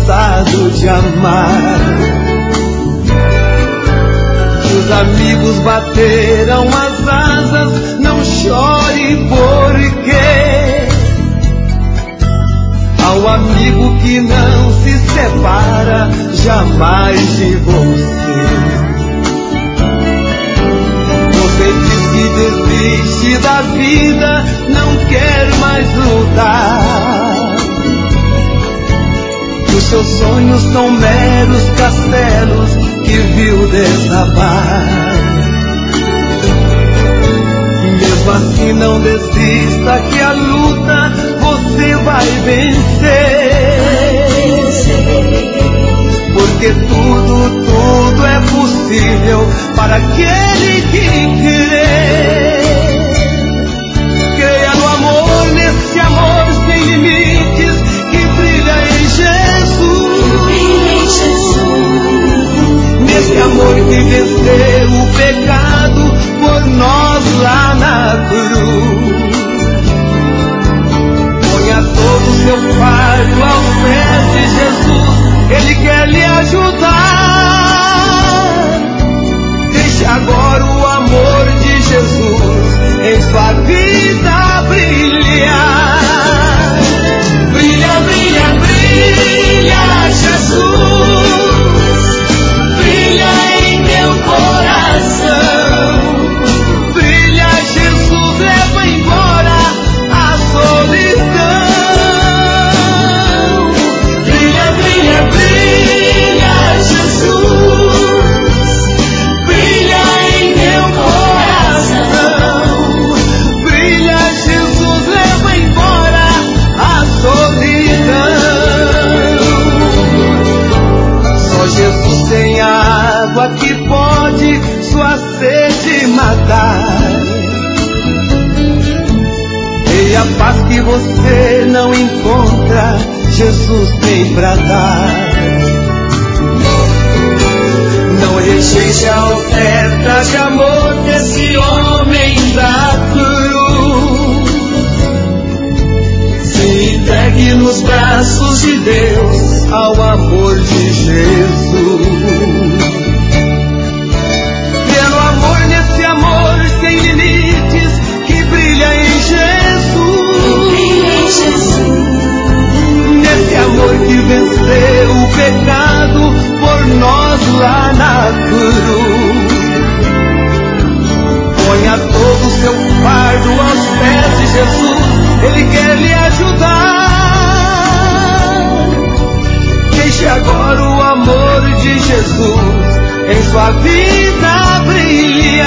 cansado de amar. Os amigos bateram as asas, não chore porque ao amigo que não se separa jamais de você. Você diz que desiste da vida, não quer mais lutar. Que os seus sonhos são meros castelos que viu desabar. Mesmo assim não desista, que a luta você vai vencer. Porque tudo é possível para aquele que crê. Creia no amor, nesse amor sem limites que brilha em Jesus. Nesse amor que venceu o pecado por nós lá na cruz. Ponha todo o seu fardo aos pés de Jesus, Ele quer lhe ajudar. Deixe agora o amor de Jesus em sua vida brilhar. Brilha, brilha, brilha, Jesus. Brilha em meu coração. Brilha, Jesus, leva embora a solidão. Brilha, brilha, brilha, Jesus. Brilha em meu coração. Brilha, Jesus, leva embora a solidão. Só Jesus tem a água que pode sua sede matar. E a paz que você não encontra, Jesus tem pra dar. Não rejeite a oferta de amor desse homem da cruz. Se entregue nos braços de Deus ao amor de Jesus. Creia no amor, nesse amor sem limites que brilha em Jesus. Nesse amor que venceu o pecado por nós lá na cruz. Ponha todo o seu fardo aos pés de Jesus, Ele quer lhe ajudar. Deixe agora o amor de Jesus em sua vida brilhar.